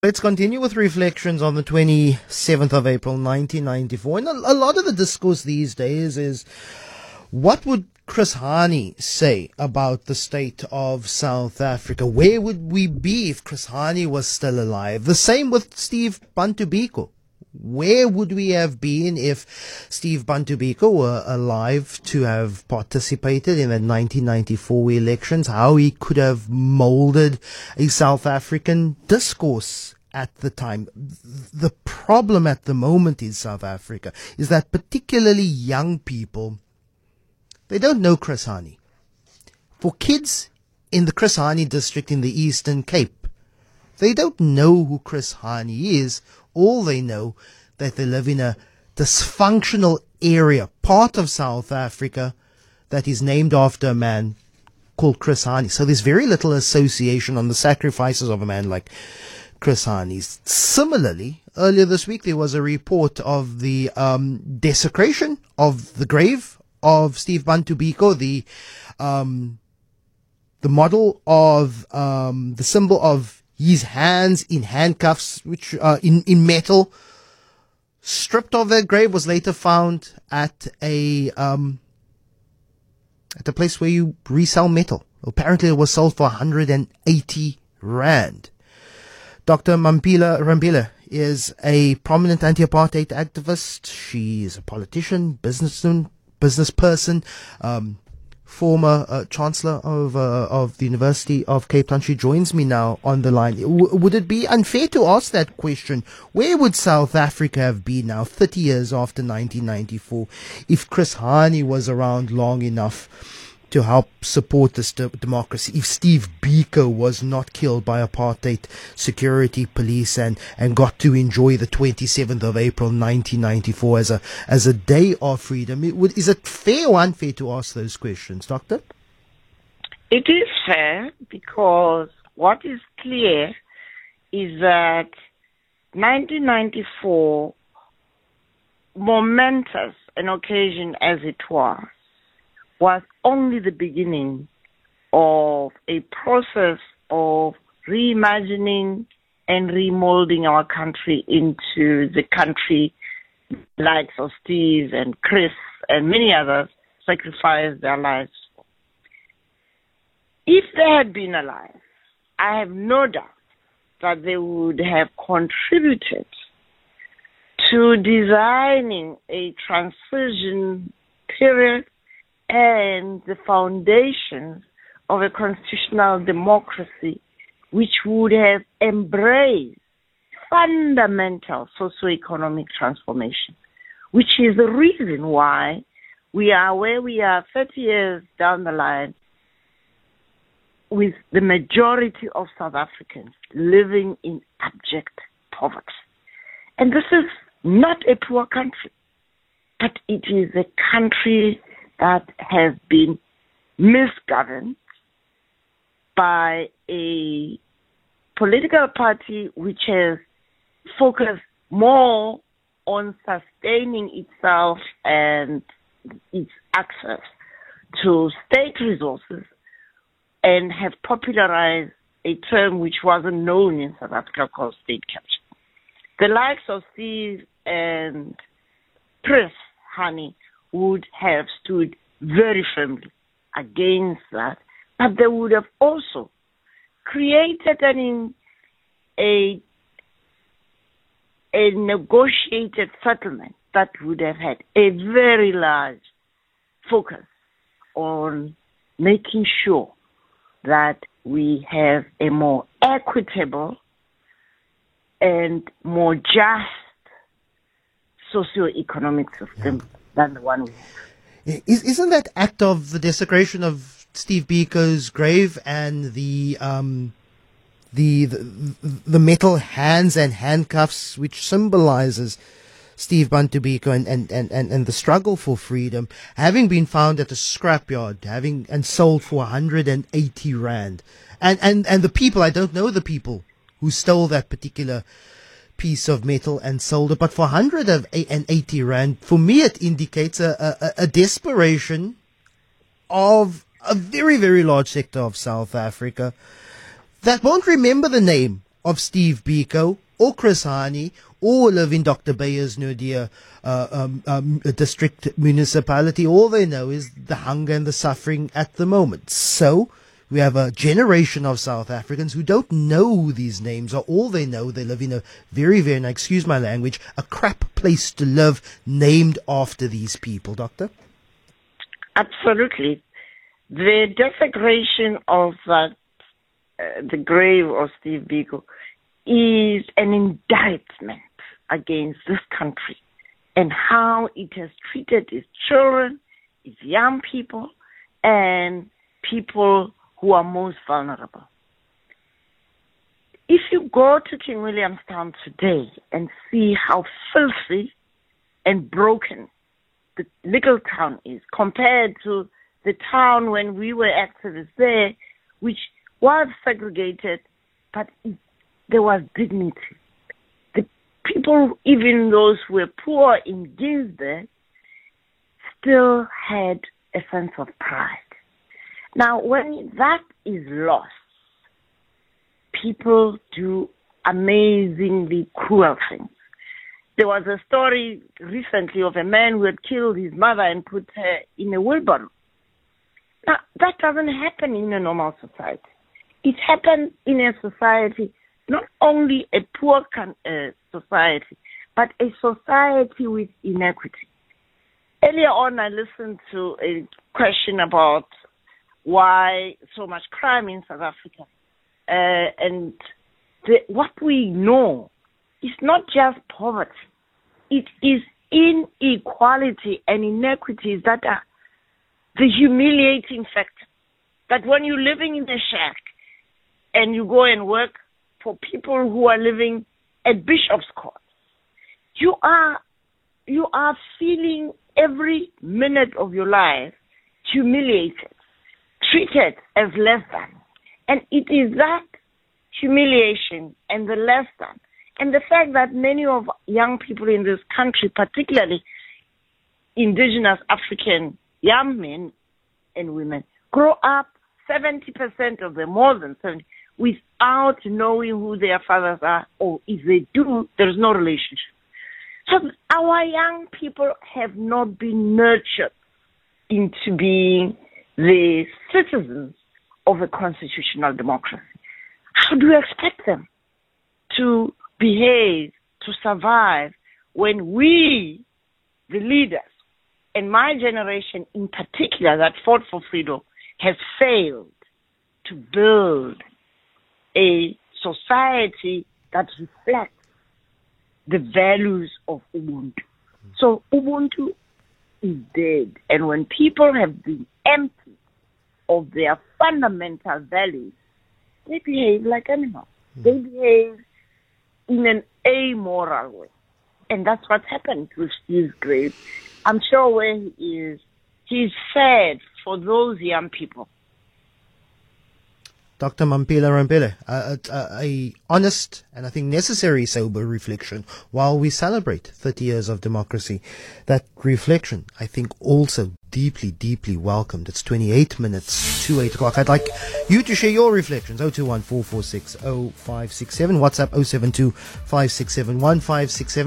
Let's continue with reflections on the 27th of April 1994. And a lot of the discourse these days is, what would Chris Hani say about the state of South Africa? Where would we be if Chris Hani was still alive? The same with Steve Bantu Biko. Where would we have been if Steve Bantu Biko were alive to have participated in the 1994 elections? How he could have molded a South African discourse at the time. The problem at the moment in South Africa is that particularly young people, they don't know Chris Hani. For kids in the Chris Hani district in the Eastern Cape, they don't know who Chris Hani is. All they know that they live in a dysfunctional area, part of South Africa, that is named after a man called Chris Hani. So there's very little association on the sacrifices of a man like Chris Hani. Similarly, earlier this week there was a report of the desecration of the grave of Steve Bantu Biko, the model of the symbol of his hands in handcuffs, which in metal, stripped of their grave, was later found at a place where you resell metal. Apparently, it was sold for 180 rand. Dr. Mampila Rambila is a prominent anti-apartheid activist. She is a politician, business person, former chancellor of the University of Cape Town. She joins me now on the line. Would it be unfair to ask that question? Where would South Africa have been now, 30 years after 1994, if Chris Hani was around long enough to help support this democracy, if Steve Biko was not killed by apartheid security police and got to enjoy the 27th of April 1994 as a day of freedom? Is it fair or unfair to ask those questions, Doctor? It is fair, because what is clear is that 1994, momentous an occasion as it was only the beginning of a process of reimagining and remolding our country into the country likes of Steve and Chris and many others sacrificed their lives for. If they had been alive, I have no doubt that they would have contributed to designing a transition period and the foundations of a constitutional democracy which would have embraced fundamental socioeconomic transformation, which is the reason why we are where we are 30 years down the line, with the majority of South Africans living in abject poverty. And this is not a poor country, but it is a country that has been misgoverned by a political party which has focused more on sustaining itself and its access to state resources, and have popularized a term which wasn't known in South Africa called state capture. The likes of Steve and Chris Hani would have stood very firmly against that, but they would have also created a negotiated settlement that would have had a very large focus on making sure that we have a more equitable and more just socio-economic system than the one we have. Isn't that act of the desecration of Steve Biko's grave and the metal hands and handcuffs, which symbolizes Steve Bantu Biko and the struggle for freedom, having been found at a scrapyard, and sold for 180 rand, and the people, I don't know the people who stole that particular piece of metal and sold it, but for 180 rand, for me it indicates a desperation of a very, very large sector of South Africa that won't remember the name of Steve Biko or Chris Hani or live in Dr. Bayer's Naudé district municipality. All they know is the hunger and the suffering at the moment. So we have a generation of South Africans who don't know who these names are. All they know, they live in a very, very, excuse my language, a crap place to live named after these people, Doctor. Absolutely. The desecration of the grave of Steve Biko is an indictment against this country and how it has treated its children, its young people, and people who are most vulnerable. If you go to King Williamstown today and see how filthy and broken the little town is compared to the town when we were activists there, which was segregated, but there was dignity. The people, even those who were poor in Ginsberg, still had a sense of pride. Now, when that is lost, people do amazingly cruel things. There was a story recently of a man who had killed his mother and put her in a wheelbarrow. Now, that doesn't happen in a normal society. It happens in a society, not only a poor society, but a society with inequity. Earlier on, I listened to a question about why so much crime in South Africa. And what we know is not just poverty. It is inequality and inequities that are the humiliating factor. That when you're living in a shack and you go and work for people who are living at Bishop's Court, you are feeling every minute of your life humiliated, treated as less than. And it is that humiliation and the less than, and the fact that many of young people in this country, particularly indigenous African young men and women, grow up, 70% of them, more than 70%, without knowing who their fathers are, or if they do, there's no relationship. So our young people have not been nurtured into being the citizens of a constitutional democracy. How do you expect them to behave, to survive, when we, the leaders, and my generation in particular that fought for freedom, have failed to build a society that reflects the values of Ubuntu? So Ubuntu is dead. And when people have been empty of their fundamental values, they behave like animals. They behave in an amoral way. And that's what happened with Steve's grave. I'm sure where he is, he's sad for those young people. Dr. Mampela Rampele, a honest and I think necessary sober reflection while we celebrate 30 years of democracy. That reflection, I think, also deeply, deeply welcomed. It's 28 minutes to 8 o'clock. I'd like you to share your reflections. 021-446-0567. WhatsApp 072-567-1567.